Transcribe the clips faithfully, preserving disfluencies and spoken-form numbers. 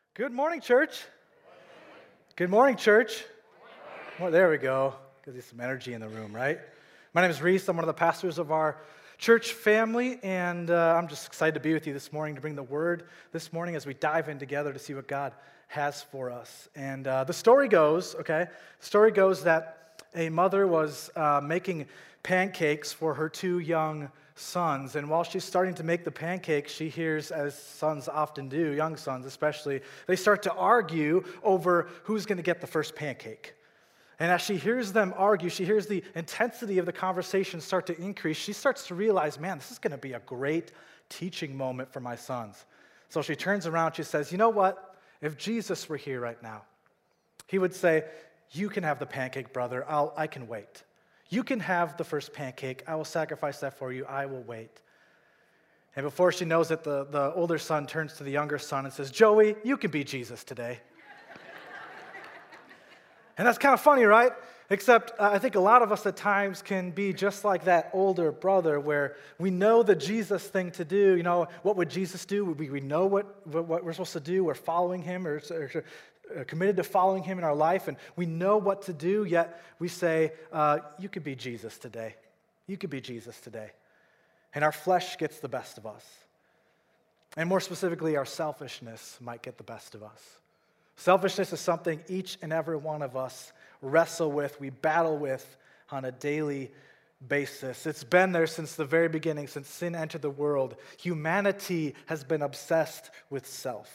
Good morning, church. Good morning, church. Well, there we go. Gives you some energy in the room, right? My name is Reese. I'm one of the pastors of our church family, and uh, I'm just excited to be with you this morning to bring the word this morning as we dive in together to see what God has for us. And uh, the story goes, okay, the story goes that a mother was uh, making pancakes for her two young sons, and while she's starting to make the pancakes, she hears, as sons often do, young sons especially, they start to argue over who's going to get the first pancake. And as she hears them argue, she hears the intensity of the conversation start to increase. She starts to realize, man, this is going to be a great teaching moment for my sons. So she turns around, she says, you know what? If Jesus were here right now, he would say, you can have the pancake, brother. I'll, I can wait. You can have the first pancake. I will sacrifice that for you. I will wait. And before she knows it, the, the older son turns to the younger son and says, Joey, you can be Jesus today. And that's kind of funny, right? Except uh, I think a lot of us at times can be just like that older brother where we know the Jesus thing to do. You know, what would Jesus do? We, we know what, what we're supposed to do. We're following him or, or committed to following him in our life, and we know what to do, yet we say, uh, you could be Jesus today. You could be Jesus today. And our flesh gets the best of us. And more specifically, our selfishness might get the best of us. Selfishness is something each and every one of us wrestle with, we battle with on a daily basis. It's been there since the very beginning, since sin entered the world. Humanity has been obsessed with self.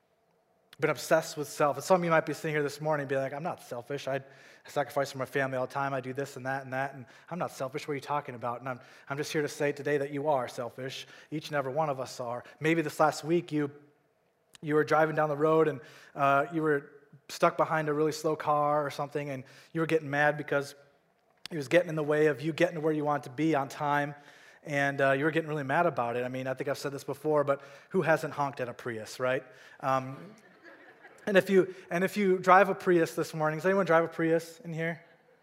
Been obsessed with self. And some of you might be sitting here this morning and be like, I'm not selfish. I sacrifice for my family all the time. I do this and that and that, and I'm not selfish. What are you talking about? And I'm, I'm just here to say today that you are selfish. Each and every one of us are. Maybe this last week you you were driving down the road and uh, you were stuck behind a really slow car or something, and you were getting mad because it was getting in the way of you getting to where you want to be on time, and uh, you were getting really mad about it. I mean, I think I've said this before, but who hasn't honked at a Prius, right? Um, And if you and if you drive a Prius this morning, does anyone drive a Prius in here?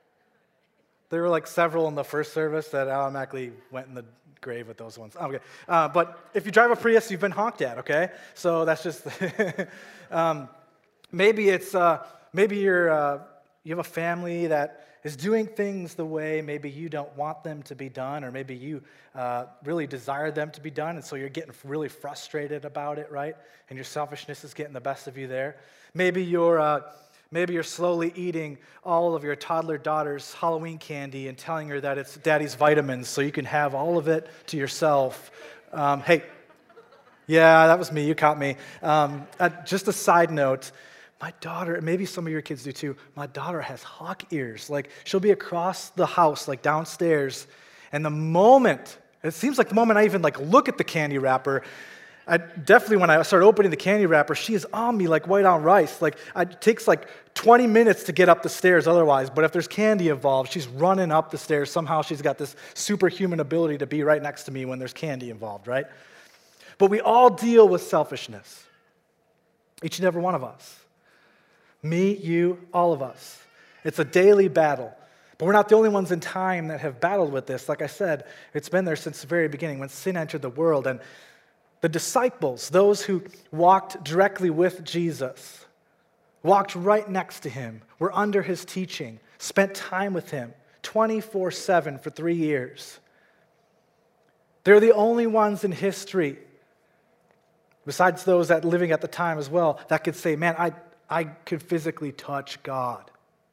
There were like several in the first service that automatically went in the grave with those ones. Okay, uh, but if you drive a Prius, you've been honked at. Okay, so that's just um, maybe it's uh, maybe you're uh, you have a family that is doing things the way maybe you don't want them to be done, or maybe you uh, really desire them to be done, and so you're getting really frustrated about it, right? And your selfishness is getting the best of you there. Maybe you're uh, maybe you're slowly eating all of your toddler daughter's Halloween candy and telling her that it's daddy's vitamins, so you can have all of it to yourself. Um, hey, yeah, that was me. You caught me. Um, uh, just a side note. My daughter, maybe some of your kids do too, my daughter has hawk ears. Like, she'll be across the house, like downstairs, and the moment, it seems like the moment I even like look at the candy wrapper, I definitely when I start opening the candy wrapper, she is on me like white on rice. Like, it takes like twenty minutes to get up the stairs otherwise, but if there's candy involved, she's running up the stairs. Somehow she's got this superhuman ability to be right next to me when there's candy involved, right? But we all deal with selfishness, each and every one of us. Me, you, all of us. It's a daily battle. But we're not the only ones in time that have battled with this. Like I said, it's been there since the very beginning when sin entered the world. And the disciples, those who walked directly with Jesus, walked right next to him, were under his teaching, spent time with him twenty-four seven for three years. They're the only ones in history, besides those that living at the time as well, that could say, man, I I could physically touch God.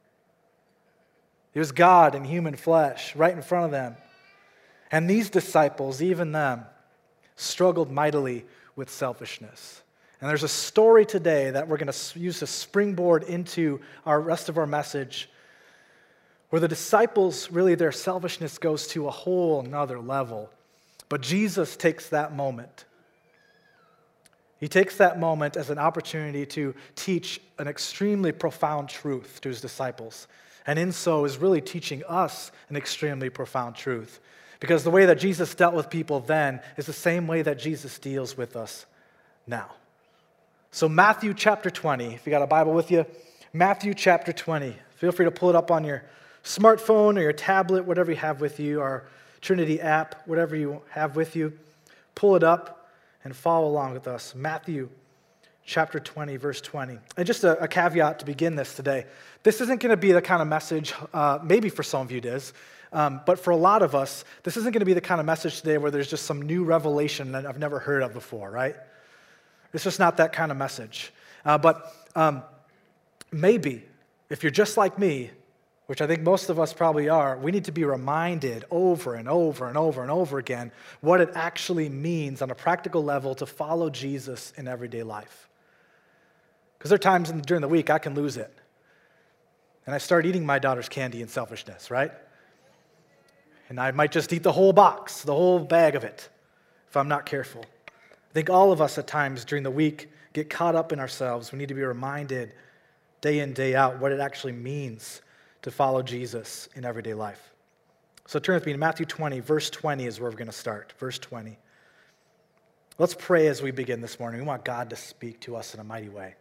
It was God in human flesh right in front of them. And these disciples, even them, struggled mightily with selfishness. And there's a story today that we're going to use to springboard into our rest of our message, where the disciples, really their selfishness goes to a whole nother level. But Jesus takes that moment. He takes that moment as an opportunity to teach an extremely profound truth to his disciples. And in so is really teaching us an extremely profound truth. Because the way that Jesus dealt with people then is the same way that Jesus deals with us now. So Matthew chapter twenty, if you got a Bible with you, Matthew chapter twenty. Feel free to pull it up on your smartphone or your tablet, whatever you have with you, our Trinity app, whatever you have with you. Pull it up and follow along with us. Matthew chapter twenty, verse twenty. And just a, a caveat to begin this today. This isn't going to be the kind of message, uh, maybe for some of you it is, um, but for a lot of us, this isn't going to be the kind of message today where there's just some new revelation that I've never heard of before, right? It's just not that kind of message. Uh, but um, maybe, if you're just like me, which I think most of us probably are, we need to be reminded over and over and over and over again what it actually means on a practical level to follow Jesus in everyday life. Because there are times in, during the week I can lose it. And I start eating my daughter's candy in selfishness, right? And I might just eat the whole box, the whole bag of it, if I'm not careful. I think all of us at times during the week get caught up in ourselves. We need to be reminded day in, day out what it actually means to follow Jesus in everyday life. So turn with me to Matthew twenty, verse twenty is where we're going to start. Verse twenty. Let's pray as we begin this morning. We want God to speak to us in a mighty way.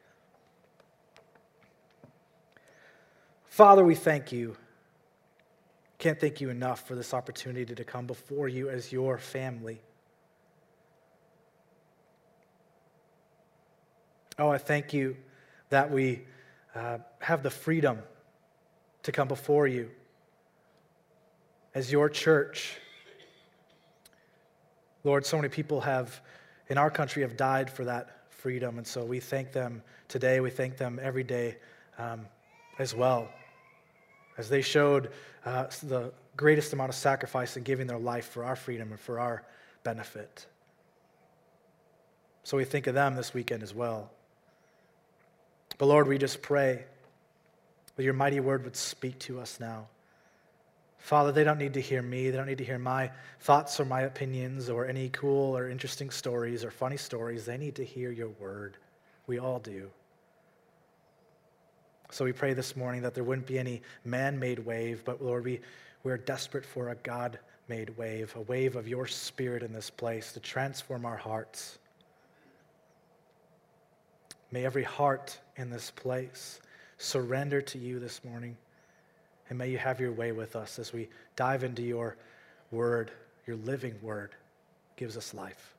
Father, we thank you. Can't thank you enough for this opportunity to come before you as your family. Oh, I thank you that we uh, have the freedom to come before you as your church. Lord, so many people have, in our country, have died for that freedom, and so we thank them today. We thank them every day um, as well, as they showed uh, the greatest amount of sacrifice in giving their life for our freedom and for our benefit. So we think of them this weekend as well. But Lord, we just pray that your mighty word would speak to us now. Father, they don't need to hear me. They don't need to hear my thoughts or my opinions or any cool or interesting stories or funny stories. They need to hear your word. We all do. So we pray this morning that there wouldn't be any man-made wave, but Lord, we, we're desperate for a God-made wave, a wave of your spirit in this place to transform our hearts. May every heart in this place surrender to you this morning, and may you have your way with us as we dive into your word. Your living word gives us life.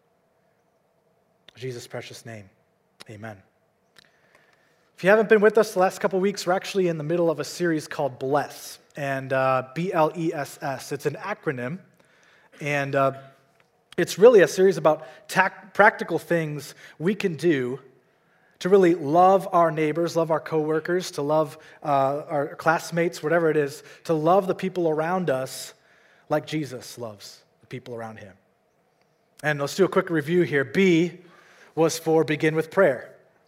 In Jesus' precious name, amen. If you haven't been with us the last couple weeks, we're actually in the middle of a series called BLESS, and uh, B L E S S. It's an acronym, and uh, it's really a series about tac- practical things we can do to really love our neighbors, love our coworkers, to love uh, our classmates, whatever it is, to love the people around us like Jesus loves the people around him. And let's do a quick review here. B was for begin with prayer.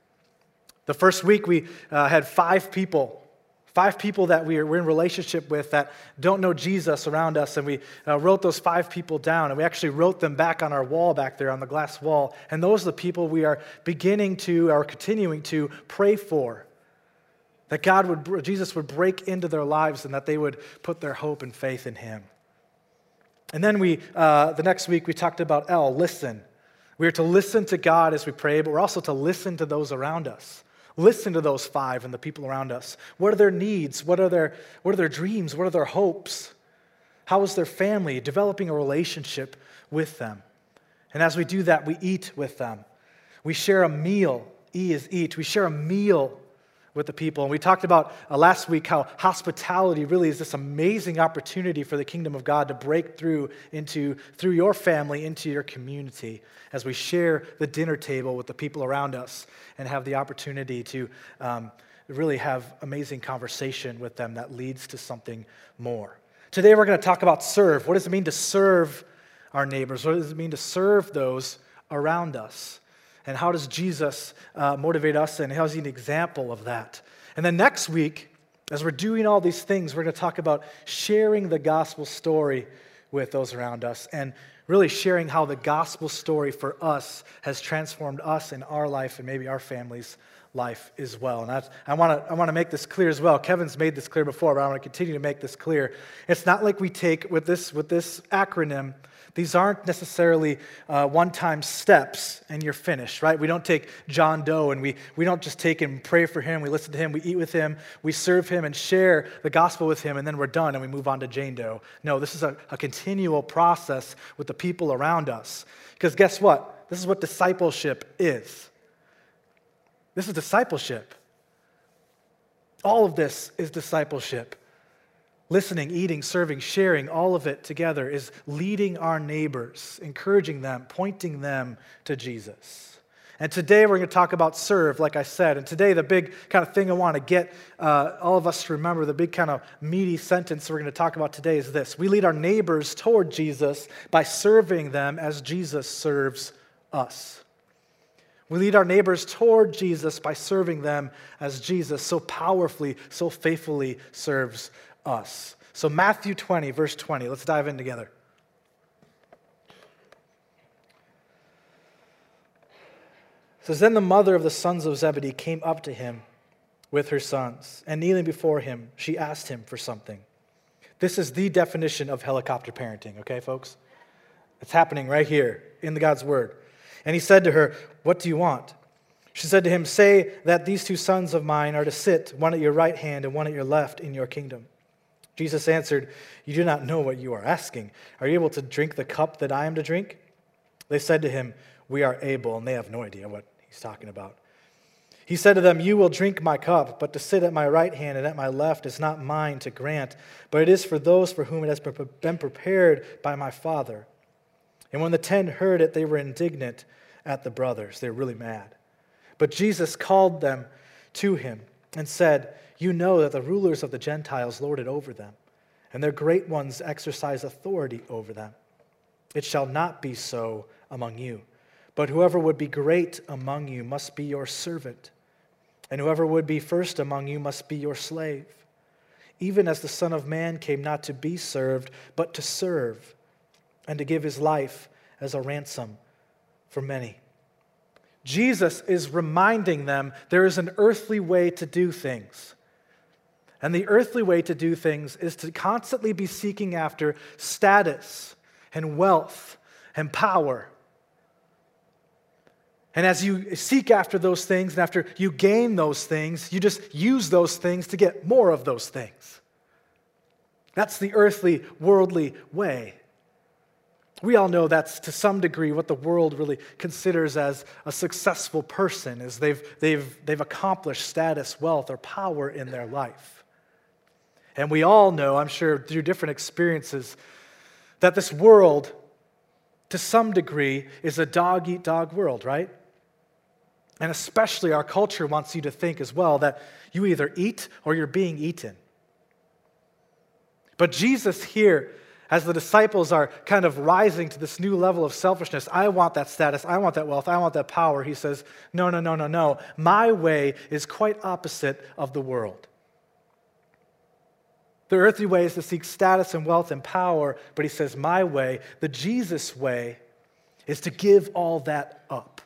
The first week we uh, had five people, five people that we are, we're in relationship with that don't know Jesus around us, and we uh, wrote those five people down, and we actually wrote them back on our wall back there on the glass wall, and those are the people we are beginning to, or continuing to pray for, that God would, Jesus would break into their lives and that they would put their hope and faith in him. And then we, uh, the next week we talked about L, listen. We are to listen to God as we pray, but we're also to listen to those around us. Listen to those five and the people around us. What are their needs? What are their, what are their dreams? What are their hopes? How is their family? Developing a relationship with them. And as we do that, we eat with them. We share a meal. E is eat. We share a meal with the people. And we talked about uh, last week how hospitality really is this amazing opportunity for the kingdom of God to break through into through your family, into your community, as we share the dinner table with the people around us and have the opportunity to um, really have amazing conversation with them that leads to something more. Today we're going to talk about serve. What does it mean to serve our neighbors? What does it mean to serve those around us? And how does Jesus uh, motivate us, and how is he an example of that? And then next week, as we're doing all these things, we're going to talk about sharing the gospel story with those around us, and really sharing how the gospel story for us has transformed us in our life and maybe our family's life as well. And that's, I want to I want to make this clear as well. Kevin's made this clear before, but I want to continue to make this clear. It's not like we take, with this with this acronym, these aren't necessarily uh, one-time steps and you're finished, right? We don't take John Doe and we, we don't just take him, pray for him, we listen to him, we eat with him, we serve him and share the gospel with him, and then we're done and we move on to Jane Doe. No, this is a, a continual process with the people around us. Because guess what? This is what discipleship is. This is discipleship. All of this is discipleship. Listening, eating, serving, sharing, all of it together is leading our neighbors, encouraging them, pointing them to Jesus. And today we're going to talk about serve, like I said. And today the big kind of thing I want to get uh, all of us to remember, the big kind of meaty sentence we're going to talk about today is this. We lead our neighbors toward Jesus by serving them as Jesus serves us. We lead our neighbors toward Jesus by serving them as Jesus so powerfully, so faithfully serves us. So Matthew twenty, verse twenty, let's dive in together. It says, then the mother of the sons of Zebedee came up to him with her sons, and kneeling before him, she asked him for something. This is the definition of helicopter parenting, okay, folks? It's happening right here in the God's word. And he said to her, what do you want? She said to him, say that these two sons of mine are to sit, one at your right hand and one at your left, in your kingdom. Jesus answered, you do not know what you are asking. Are you able to drink the cup that I am to drink? They said to him, we are able, and they have no idea what he's talking about. He said to them, you will drink my cup, but to sit at my right hand and at my left is not mine to grant, but it is for those for whom it has been prepared by my Father. And when the ten heard it, they were indignant at the brothers. They were really mad. But Jesus called them to him and said, you know that the rulers of the Gentiles lord it over them, and their great ones exercise authority over them. It shall not be so among you. But whoever would be great among you must be your servant, and whoever would be first among you must be your slave, even as the Son of Man came not to be served, but to serve, and to give his life as a ransom for many. Jesus is reminding them there is an earthly way to do things. And the earthly way to do things is to constantly be seeking after status and wealth and power. And as you seek after those things, and after you gain those things, you just use those things to get more of those things. That's the earthly, worldly way. We all know that's to some degree what the world really considers as a successful person, is they've, they've, they've accomplished status, wealth, or power in their life. And we all know, I'm sure through different experiences, that this world, to some degree, is a dog-eat-dog world, right? And especially our culture wants you to think as well that you either eat or you're being eaten. But Jesus here, as the disciples are kind of rising to this new level of selfishness, I want that status, I want that wealth, I want that power, he says, no, no, no, no, no. My way is quite opposite of the world. The earthly way is to seek status and wealth and power, but he says my way, the Jesus way, is to give all that up.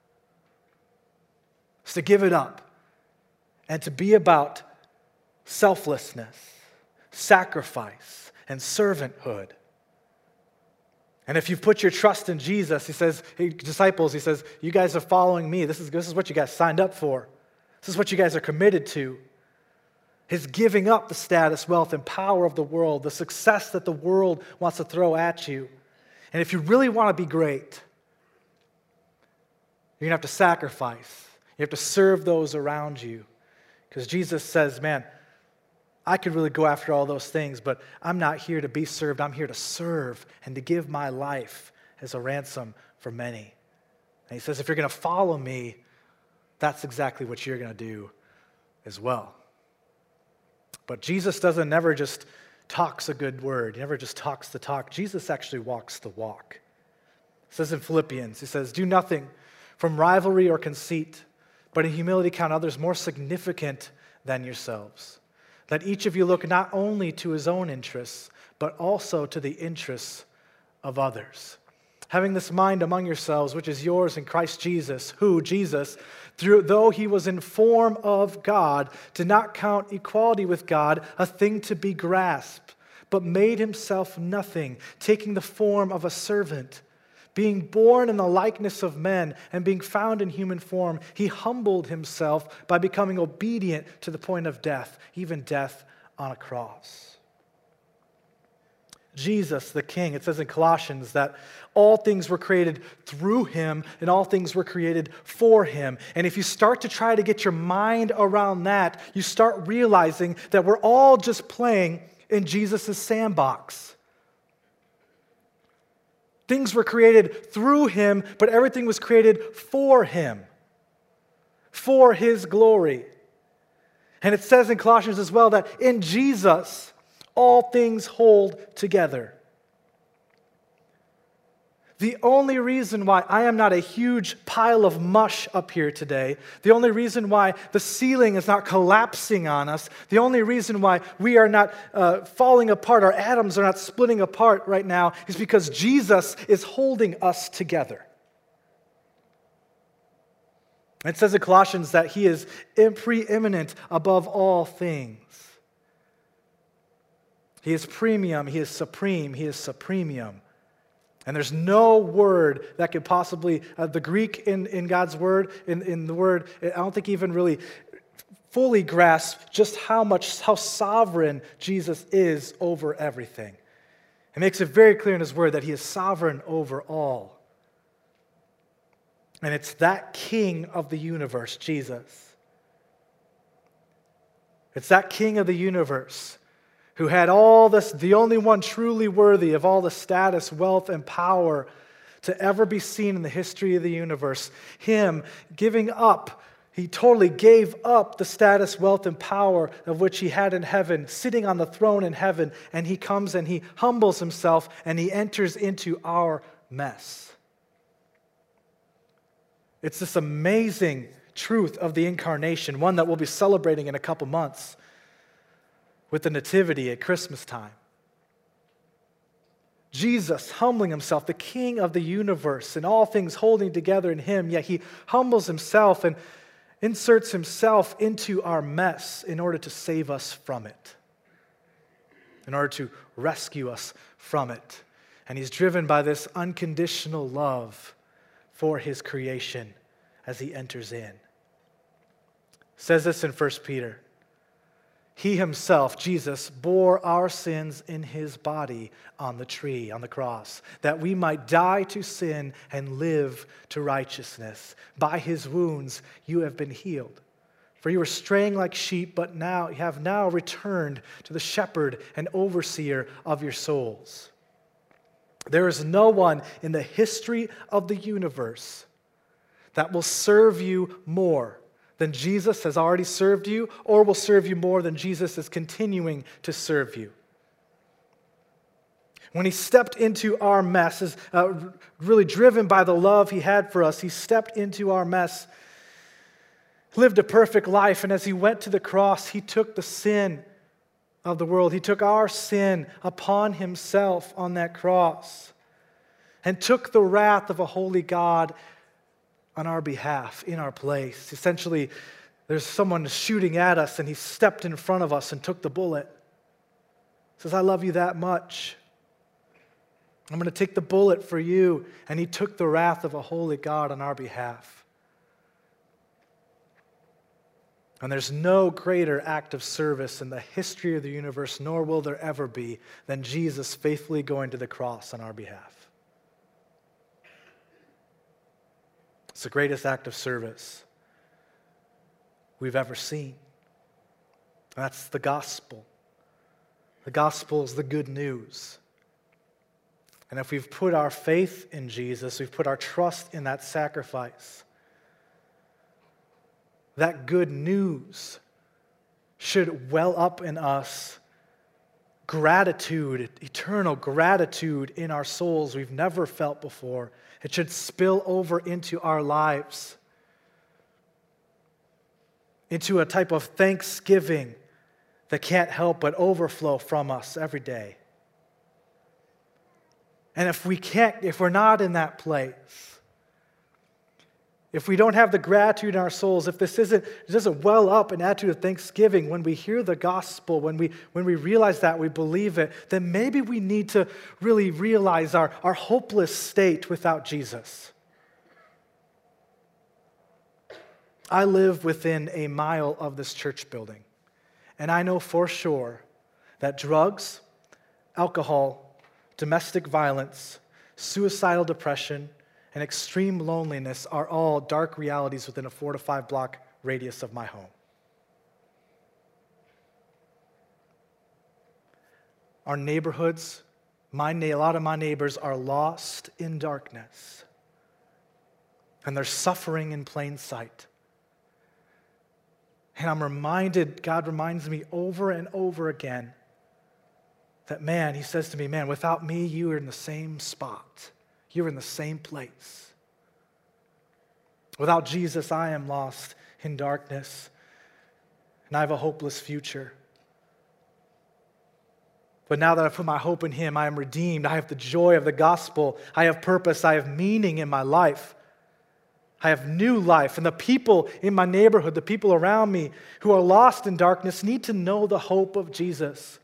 It's to give it up and to be about selflessness, sacrifice, and servanthood. And if you've put your trust in Jesus, he says, hey, disciples, he says, you guys are following me. This is, this is what you guys signed up for. This is what you guys are committed to. Is giving up the status, wealth, and power of the world, the success that the world wants to throw at you. And if you really want to be great, you're going to have to sacrifice. You have to serve those around you. Because Jesus says, man, I could really go after all those things, but I'm not here to be served. I'm here to serve and to give my life as a ransom for many. And he says, if you're going to follow me, that's exactly what you're going to do as well. But Jesus doesn't never just talks a good word. He never just talks the talk. Jesus actually walks the walk. It says in Philippians, he says, do nothing from rivalry or conceit, but in humility count others more significant than yourselves. Let each of you look not only to his own interests, but also to the interests of others. Having this mind among yourselves, which is yours in Christ Jesus, who, Jesus, through, though he was in form of God, did not count equality with God a thing to be grasped, but made himself nothing, taking the form of a servant. Being born in the likeness of men and being found in human form, he humbled himself by becoming obedient to the point of death, even death on a cross. Jesus, the King. It says in Colossians that all things were created through him and all things were created for him. And if you start to try to get your mind around that, you start realizing that we're all just playing in Jesus' sandbox. Things were created through him, but everything was created for him, for his glory. And it says in Colossians as well that in Jesus, all things hold together. The only reason why I am not a huge pile of mush up here today, the only reason why the ceiling is not collapsing on us, the only reason why we are not uh, falling apart, our atoms are not splitting apart right now, is because Jesus is holding us together. It says in Colossians that he is preeminent above all things. He is premium, he is supreme, he is supremium. And there's no word that could possibly, uh, the Greek in, in God's word, in, in the word, I don't think even really fully grasps just how much, how sovereign Jesus is over everything. It makes it very clear in his word that he is sovereign over all. And it's that King of the universe, Jesus. It's that King of the universe who had all this, the only one truly worthy of all the status, wealth, and power to ever be seen in the history of the universe. Him giving up, he totally gave up the status, wealth, and power of which he had in heaven, sitting on the throne in heaven, and he comes and he humbles himself and he enters into our mess. It's this amazing truth of the incarnation, one that we'll be celebrating in a couple months with the Nativity at Christmas time. Jesus humbling himself, the King of the universe, and all things holding together in him, yet he humbles himself and inserts himself into our mess in order to save us from it, in order to rescue us from it. And he's driven by this unconditional love for his creation as he enters in. It says this in First Peter. He himself, Jesus, bore our sins in his body on the tree, on the cross, that we might die to sin and live to righteousness. By his wounds you have been healed. For you were straying like sheep, but now you have now returned to the shepherd and overseer of your souls. There is no one in the history of the universe that will serve you more than Jesus has already served you, or will serve you more than Jesus is continuing to serve you. When he stepped into our mess, is uh, really driven by the love he had for us, he stepped into our mess, lived a perfect life, and as he went to the cross, he took the sin of the world. He took our sin upon himself on that cross and took the wrath of a holy God on our behalf, in our place. Essentially, there's someone shooting at us, and he stepped in front of us and took the bullet. He says, I love you that much. I'm going to take the bullet for you. And he took the wrath of a holy God on our behalf. And there's no greater act of service in the history of the universe, nor will there ever be, than Jesus faithfully going to the cross on our behalf. It's the greatest act of service we've ever seen. That's the gospel. The gospel is the good news. And if we've put our faith in Jesus, we've put our trust in that sacrifice, that good news should well up in us gratitude, eternal gratitude in our souls we've never felt before. It should spill over into our lives, into a type of thanksgiving that can't help but overflow from us every day. And if we can't, if we're not in that place, if we don't have the gratitude in our souls, if this isn't, it doesn't well up an attitude of thanksgiving when we hear the gospel, when we when we realize that, we believe it, then maybe we need to really realize our, our hopeless state without Jesus. I live within a mile of this church building, and I know for sure that drugs, alcohol, domestic violence, suicidal depression, and extreme loneliness are all dark realities within a four to five block radius of my home. Our neighborhoods, my, a lot of my neighbors are lost in darkness, and they're suffering in plain sight. And I'm reminded, God reminds me over and over again that, man, he says to me, man, without me, you are in the same spot. You're in the same place. Without Jesus, I am lost in darkness, and I have a hopeless future. But now that I've put my hope in him, I am redeemed. I have the joy of the gospel. I have purpose. I have meaning in my life. I have new life. And the people in my neighborhood, the people around me who are lost in darkness need to know the hope of Jesus.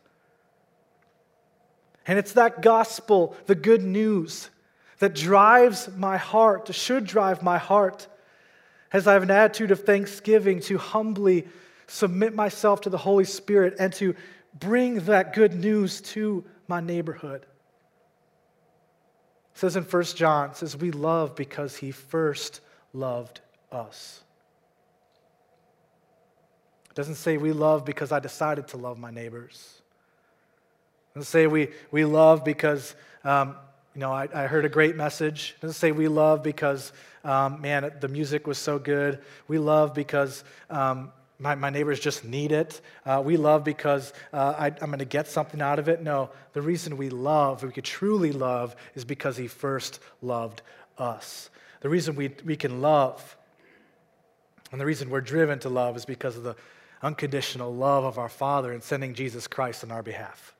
And it's that gospel, the good news, that drives my heart, should drive my heart, as I have an attitude of thanksgiving to humbly submit myself to the Holy Spirit and to bring that good news to my neighborhood. It says in First John, it says, we love because he first loved us. It doesn't say we love because I decided to love my neighbors. It doesn't say we, we love because, um, you know, I, I heard a great message. It doesn't say we love because, um, man, the music was so good. We love because um, my, my neighbors just need it. Uh, we love because uh, I, I'm going to get something out of it. No, the reason we love, we could truly love, is because he first loved us. The reason we, we can love, and the reason we're driven to love, is because of the unconditional love of our Father in sending Jesus Christ on our behalf.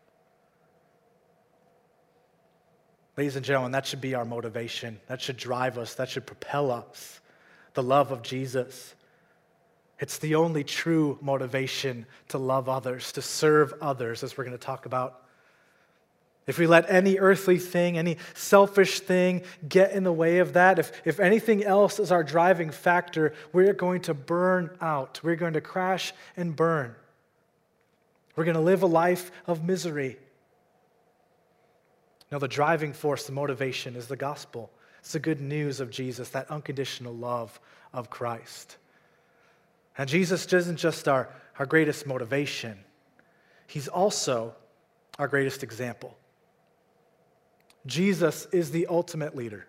Ladies and gentlemen, that should be our motivation. That should drive us. That should propel us. The love of Jesus. It's the only true motivation to love others, to serve others, as we're going to talk about. If we let any earthly thing, any selfish thing get in the way of that, if, if anything else is our driving factor, we're going to burn out. We're going to crash and burn. We're going to live a life of misery. No, the driving force, the motivation is the gospel. It's the good news of Jesus, that unconditional love of Christ. And Jesus isn't just our, our greatest motivation. He's also our greatest example. Jesus is the ultimate leader.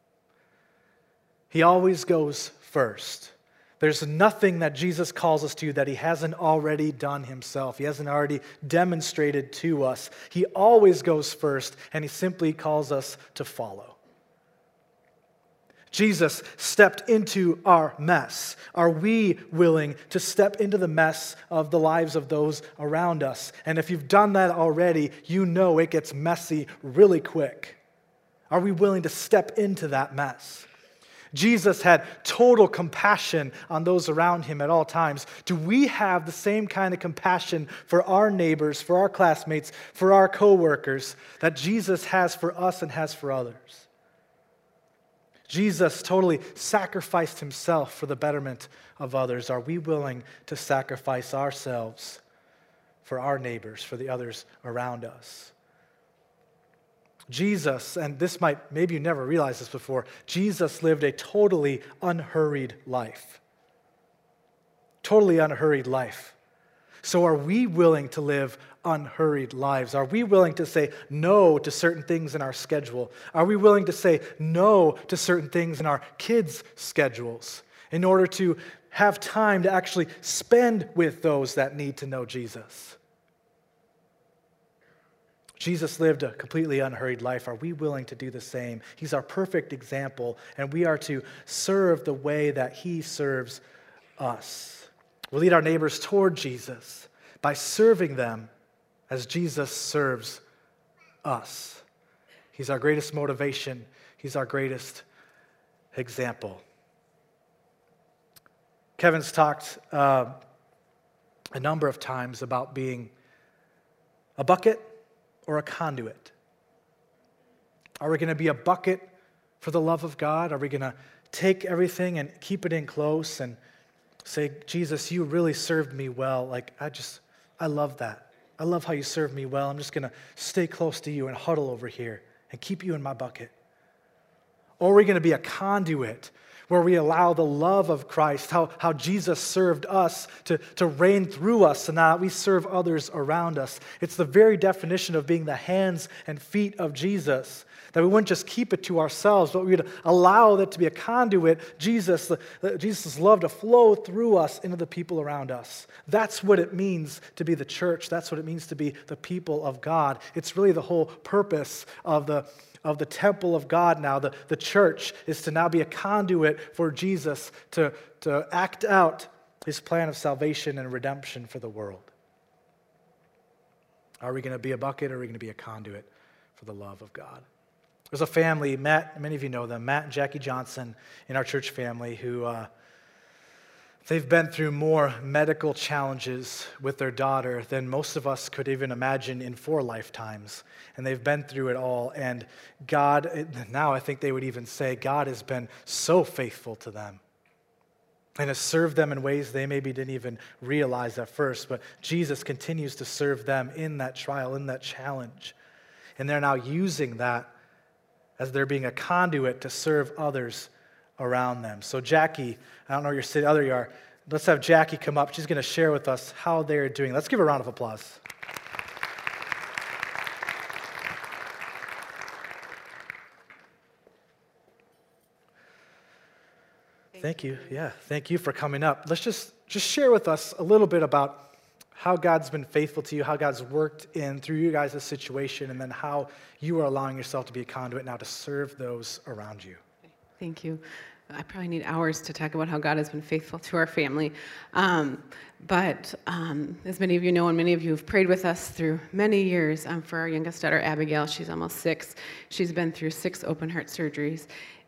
He always goes first. There's nothing that Jesus calls us to that he hasn't already done himself. He hasn't already demonstrated to us. He always goes first, and he simply calls us to follow. Jesus stepped into our mess. Are we willing to step into the mess of the lives of those around us? And if you've done that already, you know it gets messy really quick. Are we willing to step into that mess? Jesus had total compassion on those around him at all times. Do we have the same kind of compassion for our neighbors, for our classmates, for our coworkers that Jesus has for us and has for others? Jesus totally sacrificed himself for the betterment of others. Are we willing to sacrifice ourselves for our neighbors, for the others around us? Jesus, and this might, maybe you never realized this before, Jesus lived a totally unhurried life. Totally unhurried life. So are we willing to live unhurried lives? Are we willing to say no to certain things in our schedule? Are we willing to say no to certain things in our kids' schedules in order to have time to actually spend with those that need to know Jesus? Jesus lived a completely unhurried life. Are we willing to do the same? He's our perfect example, and we are to serve the way that he serves us. We lead our neighbors toward Jesus by serving them as Jesus serves us. He's our greatest motivation. He's our greatest example. Kevin's talked uh, a number of times about being a bucket or a conduit. Are we going to be a bucket for the love of God? Are we going to take everything and keep it in close and say, Jesus, you really served me well. Like, I just, I love that. I love how you serve me well. I'm just going to stay close to you and huddle over here and keep you in my bucket. Or are we going to be a conduit where we allow the love of Christ, how, how Jesus served us to, to reign through us so now we serve others around us? It's the very definition of being the hands and feet of Jesus, that we wouldn't just keep it to ourselves, but we would allow that to be a conduit, Jesus, Jesus' love to flow through us into the people around us. That's what it means to be the church. That's what it means to be the people of God. It's really the whole purpose of the of the temple of God now, the, the church, is to now be a conduit for Jesus to, to act out his plan of salvation and redemption for the world. Are we going to be a bucket or are we going to be a conduit for the love of God? There's a family, Matt, many of you know them, Matt and Jackie Johnson in our church family, who uh, they've been through more medical challenges with their daughter than most of us could even imagine in four lifetimes. And they've been through it all. And God, now I think they would even say, God has been so faithful to them and has served them in ways they maybe didn't even realize at first. But Jesus continues to serve them in that trial, in that challenge. And they're now using that as they're being a conduit to serve others around them. So Jackie, I don't know where you're sitting, other you are. Let's have Jackie come up. She's going to share with us how they're doing. Let's give her a round of applause. Thank you. Yeah, thank you for coming up. Let's just, just share with us a little bit about how God's been faithful to you, how God's worked in through you guys' situation, and then how you are allowing yourself to be a conduit now to serve those around you. Thank you. I probably need hours to talk about how God has been faithful to our family. Um, but um, as many of you know, and many of you have prayed with us through many years, um, for our youngest daughter, Abigail. She's almost six. She's been through six open heart surgeries.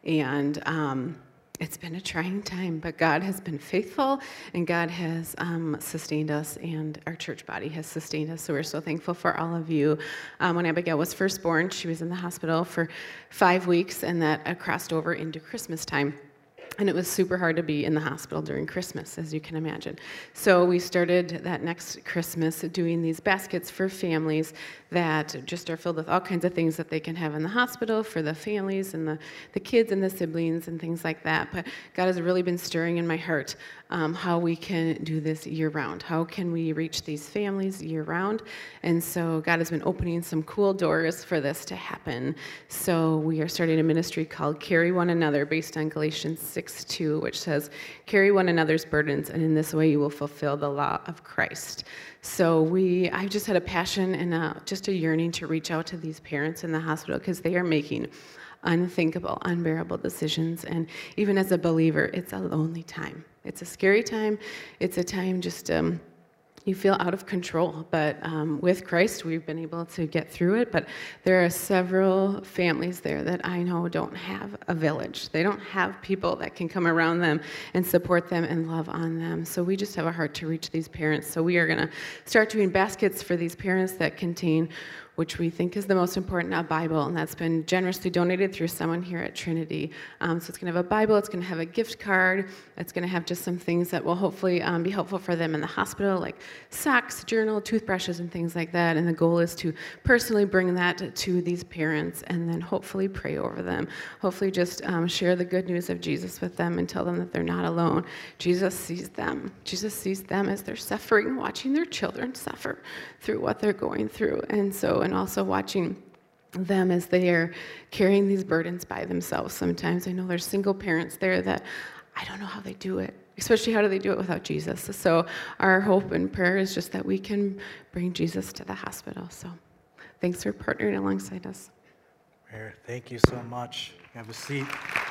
And um, it's been a trying time, but God has been faithful, and God has um, sustained us, and our church body has sustained us, so we're so thankful for all of you. Um, when Abigail was first born, she was in the hospital for five weeks, and that uh, crossed over into Christmas time. And it was super hard to be in the hospital during Christmas, as you can imagine. So we started that next Christmas doing these baskets for families that just are filled with all kinds of things that they can have in the hospital for the families and the, the kids and the siblings and things like that. But God has really been stirring in my heart um, how we can do this year-round. How can we reach these families year-round? And so God has been opening some cool doors for this to happen. So we are starting a ministry called Carry One Another, based on Galatians six two, which says, carry one another's burdens, and in this way you will fulfill the law of Christ. So we, I've just had a passion and a, just a yearning to reach out to these parents in the hospital, because they are making unthinkable, unbearable decisions. And even as a believer, it's a lonely time. It's a scary time. It's a time just, um, you feel out of control, but um, with Christ, we've been able to get through it. But there are several families there that I know don't have a village. They don't have people that can come around them and support them and love on them. So we just have a heart to reach these parents. So we are going to start doing baskets for these parents that contain, which we think is the most important, a Bible, and that's been generously donated through someone here at Trinity. Um, so it's going to have a Bible, it's going to have a gift card, it's going to have just some things that will hopefully um, be helpful for them in the hospital, like socks, journal, toothbrushes, and things like that. And the goal is to personally bring that to these parents and then hopefully pray over them. Hopefully just um, share the good news of Jesus with them and tell them that they're not alone. Jesus sees them. Jesus sees them as they're suffering, watching their children suffer through what they're going through. And so, and also watching them as they are carrying these burdens by themselves. Sometimes I know there's single parents there that I don't know how they do it, especially how do they do it without Jesus. So our hope and prayer is just that we can bring Jesus to the hospital. So thanks for partnering alongside us. Mayor, thank you so much. Have a seat.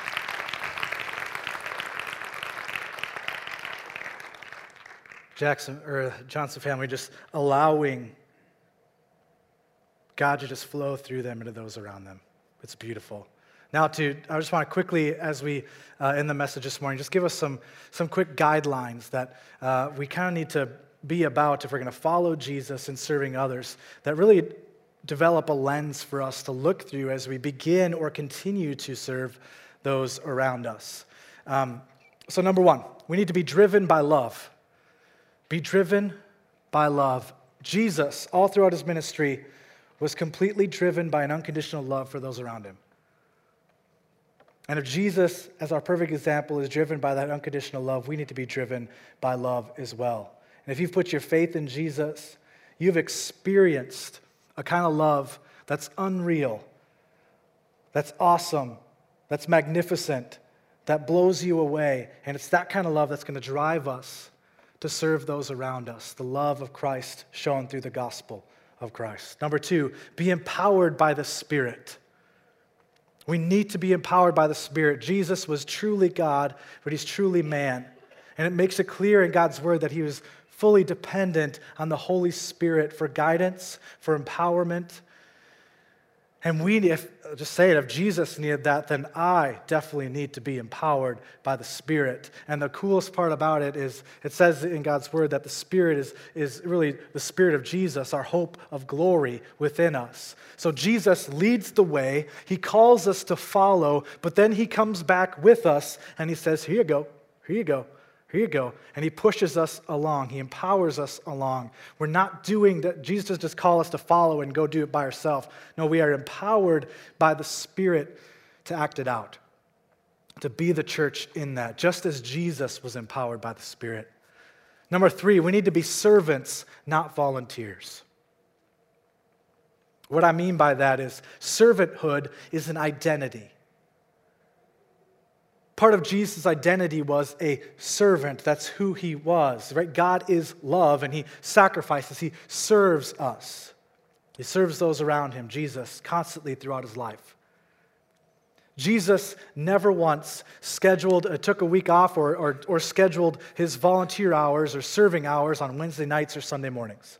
Jackson or Johnson family just allowing God to just flow through them into those around them. It's beautiful. Now, to I just want to quickly, as we uh, end the message this morning, just give us some some quick guidelines that uh, we kind of need to be about if we're going to follow Jesus in serving others, that really develop a lens for us to look through as we begin or continue to serve those around us. Um, so number one, we need to be driven by love. Be driven by love Jesus, all throughout his ministry, was completely driven by an unconditional love for those around him. And if Jesus, as our perfect example, is driven by that unconditional love, we need to be driven by love as well. And if you've put your faith in Jesus, you've experienced a kind of love that's unreal, that's awesome, that's magnificent, that blows you away. And it's that kind of love that's going to drive us to serve those around us, the love of Christ shown through the gospel of Christ. Number two, be empowered by the Spirit. We need to be empowered by the Spirit. Jesus was truly God, but he's truly man. And it makes it clear in God's word that he was fully dependent on the Holy Spirit for guidance, for empowerment. And we, if, just say it, if Jesus needed that, then I definitely need to be empowered by the Spirit. And the coolest part about it is it says in God's word that the Spirit is, is really the Spirit of Jesus, our hope of glory within us. So Jesus leads the way. He calls us to follow, but then he comes back with us and he says, here you go, here you go. Here you go. And he pushes us along. He empowers us along. We're not doing that. Jesus doesn't just call us to follow and go do it by ourselves. No, we are empowered by the Spirit to act it out, to be the church in that, just as Jesus was empowered by the Spirit. Number three, we need to be servants, not volunteers. What I mean by that is servanthood is an identity. Part of Jesus' identity was a servant. That's who he was, right? God is love, and he sacrifices. He serves us. He serves those around him, Jesus, constantly throughout his life. Jesus never once scheduled, uh, took a week off or, or, or scheduled his volunteer hours or serving hours on Wednesday nights or Sunday mornings.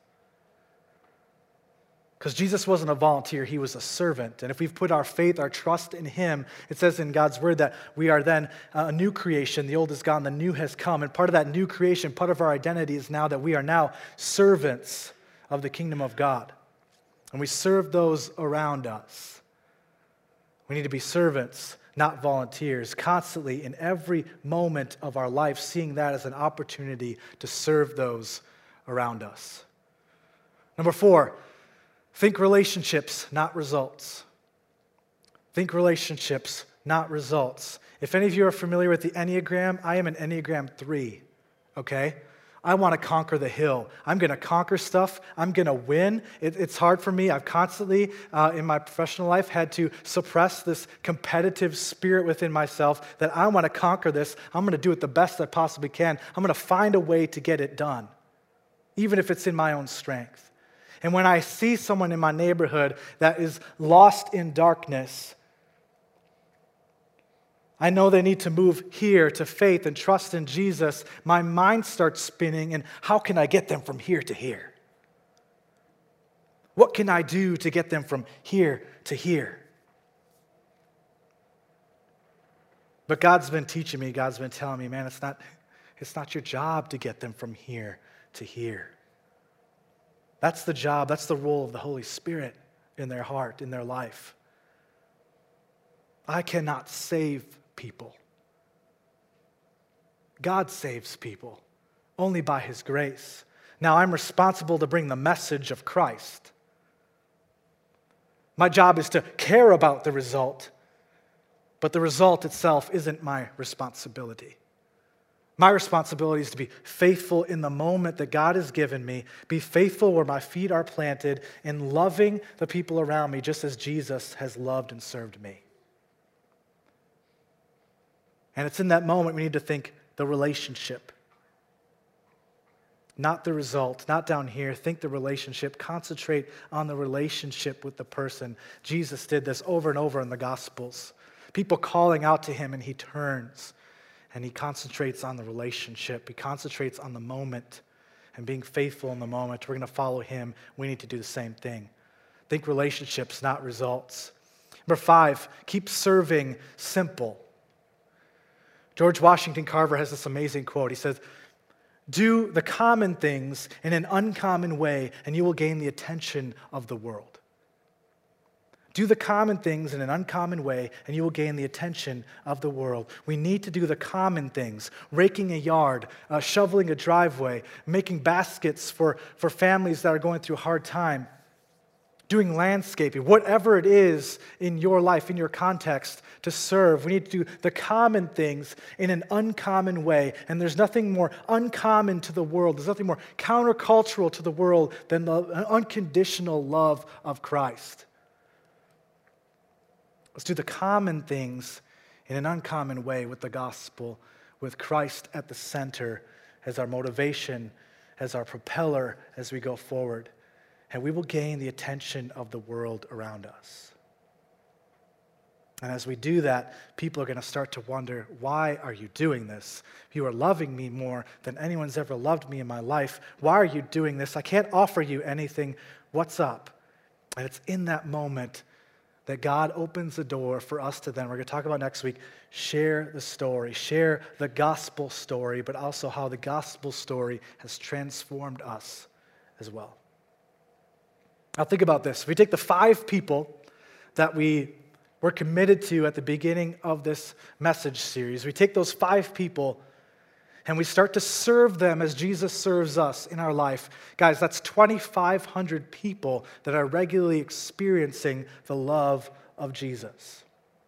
Because Jesus wasn't a volunteer, he was a servant. And if we've put our faith, our trust in him, it says in God's word that we are then a new creation. The old is gone, the new has come. And part of that new creation, part of our identity is now that we are now servants of the kingdom of God. And we serve those around us. We need to be servants, not volunteers, constantly in every moment of our life, seeing that as an opportunity to serve those around us. Number four, think relationships, not results. Think relationships, not results. If any of you are familiar with the Enneagram, I am an Enneagram three, okay? I want to conquer the hill. I'm going to conquer stuff. I'm going to win. It, it's hard for me. I've constantly, uh, in my professional life, had to suppress this competitive spirit within myself that I want to conquer this. I'm going to do it the best I possibly can. I'm going to find a way to get it done, even if it's in my own strength. And when I see someone in my neighborhood that is lost in darkness, I know they need to move here to faith and trust in Jesus. My mind starts spinning, and how can I get them from here to here? What can I do to get them from here to here? But God's been teaching me, God's been telling me, man, it's not, it's not your job to get them from here to here. That's the job, that's the role of the Holy Spirit in their heart, in their life. I cannot save people. God saves people only by his grace. Now I'm responsible to bring the message of Christ. My job is to care about the result, but the result itself isn't my responsibility. My responsibility is to be faithful in the moment that God has given me, be faithful where my feet are planted, in loving the people around me just as Jesus has loved and served me. And it's in that moment we need to think the relationship, not the result, not down here. Think the relationship. Concentrate on the relationship with the person. Jesus did this over and over in the Gospels. People calling out to him, and he turns. And he concentrates on the relationship. He concentrates on the moment and being faithful in the moment. We're going to follow him. We need to do the same thing. Think relationships, not results. Number five, keep serving simple. George Washington Carver has this amazing quote. He says, do the common things in an uncommon way, and you will gain the attention of the world. Do the common things in an uncommon way, and you will gain the attention of the world. We need to do the common things, raking a yard, uh, shoveling a driveway, making baskets for, for families that are going through a hard time, doing landscaping, whatever it is in your life, in your context, to serve. We need to do the common things in an uncommon way. And there's nothing more uncommon to the world, there's nothing more countercultural to the world than the unconditional love of Christ. Let's do the common things in an uncommon way with the gospel, with Christ at the center as our motivation, as our propeller as we go forward. And we will gain the attention of the world around us. And as we do that, people are going to start to wonder, why are you doing this? You are loving me more than anyone's ever loved me in my life. Why are you doing this? I can't offer you anything. What's up? And it's in that moment that God opens the door for us to then, we're going to talk about next week, share the story, share the gospel story, but also how the gospel story has transformed us as well. Now think about this. If we take the five people that we were committed to at the beginning of this message series, we take those five people and we start to serve them as Jesus serves us in our life. Guys, that's twenty-five hundred people that are regularly experiencing the love of Jesus.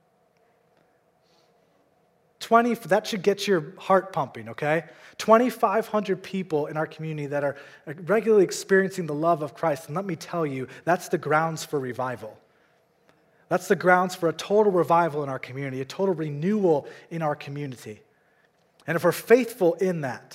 twenty, that should get your heart pumping, okay? twenty-five hundred people in our community that are regularly experiencing the love of Christ. And let me tell you, that's the grounds for revival. That's the grounds for a total revival in our community, a total renewal in our community. And if we're faithful in that,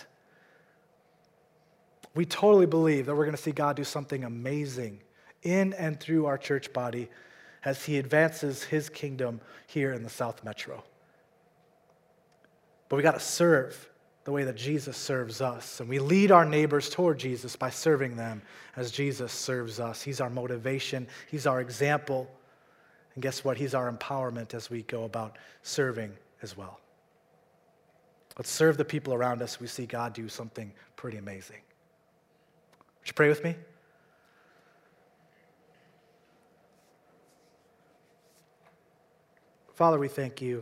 we totally believe that we're going to see God do something amazing in and through our church body as he advances his kingdom here in the South Metro. But we got to serve the way that Jesus serves us. And we lead our neighbors toward Jesus by serving them as Jesus serves us. He's our motivation. He's our example. And guess what? He's our empowerment as we go about serving as well. Let's serve the people around us. We see God do something pretty amazing. Would you pray with me? Father, we thank you.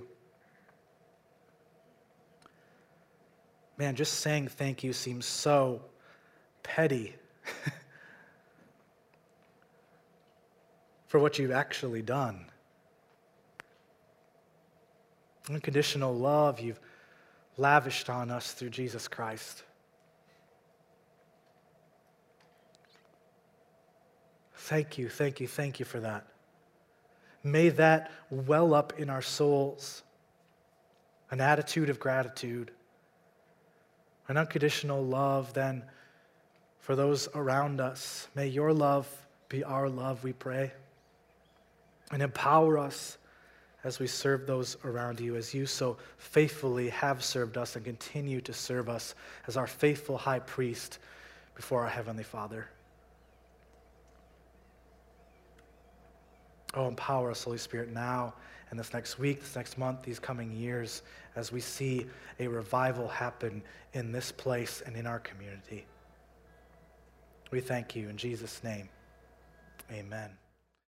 Man, just saying thank you seems so petty for what you've actually done. Unconditional love you've lavished on us through Jesus Christ. Thank you, thank you, thank you for that. May that well up in our souls, an attitude of gratitude, an unconditional love then for those around us. May your love be our love, we pray, and empower us as we serve those around you, as you so faithfully have served us and continue to serve us as our faithful high priest before our Heavenly Father. Oh, empower us, Holy Spirit, now and this next week, this next month, these coming years, as we see a revival happen in this place and in our community. We thank you in Jesus' name. Amen.